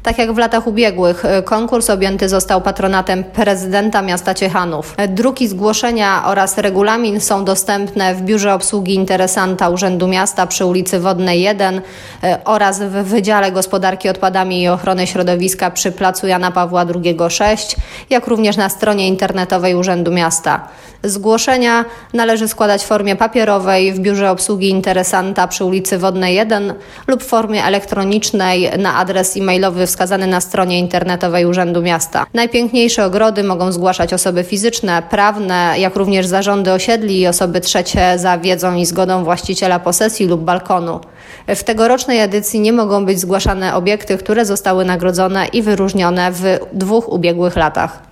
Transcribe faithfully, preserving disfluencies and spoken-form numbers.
Tak jak w latach ubiegłych, konkurs objęty został patronatem prezydenta miasta Ciechanów. Druki zgłoszenia oraz regulamin są dostępne w Biurze Obsługi Interesanta Urzędu Miasta przy ulicy Wodnej jeden oraz w Wydziale Gospodarki Odpadami i Ochrony Środowiska przy placu Jana Pawła drugiego sześć, jak również na stronie internetowej Urzędu Miasta. Zgłoszenia należy składać w formie papierowej w Biurze Obsługi Interesanta przy ulicy Wodnej jeden lub w formie elektronicznej na adres e-mailowy wskazany na stronie internetowej Urzędu Miasta. Najpiękniejsze ogrody mogą zgłaszać osoby fizyczne, prawne, jak również zarządy osiedli i osoby trzecie za wiedzą i zgodą właściciela posesji lub balkonu. W tegorocznej edycji nie mogą być zgłaszane obiekty, które zostały nagrodzone i wyróżnione w dwóch ubiegłych latach.